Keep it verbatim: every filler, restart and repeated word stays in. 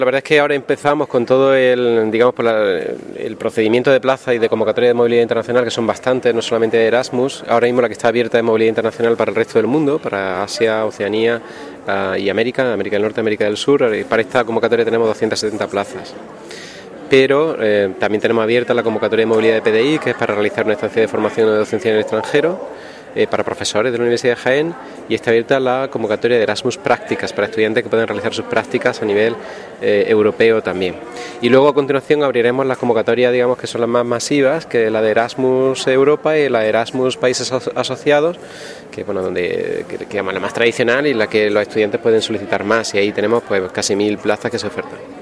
La verdad es que ahora empezamos con todo el, digamos, por la, el procedimiento de plaza y de convocatoria de movilidad internacional, que son bastantes, no solamente de Erasmus. Ahora mismo la que está abierta es movilidad internacional para el resto del mundo, para Asia, Oceanía uh, y América, América del Norte, América del Sur. Y para esta convocatoria tenemos doscientas setenta plazas. Pero eh, también tenemos abierta la convocatoria de movilidad de P D I, que es para realizar una estancia de formación o de docencia en el extranjero, eh, para profesores de la Universidad de Jaén, y está abierta la convocatoria de Erasmus Prácticas, para estudiantes que pueden realizar sus prácticas a nivel eh, europeo también. Y luego a continuación abriremos las convocatorias, digamos, que son las más masivas, que es la de Erasmus Europa y la de Erasmus Países Asociados, que bueno, donde que, que llaman la más tradicional y la que los estudiantes pueden solicitar más, y ahí tenemos pues casi mil plazas que se ofertan.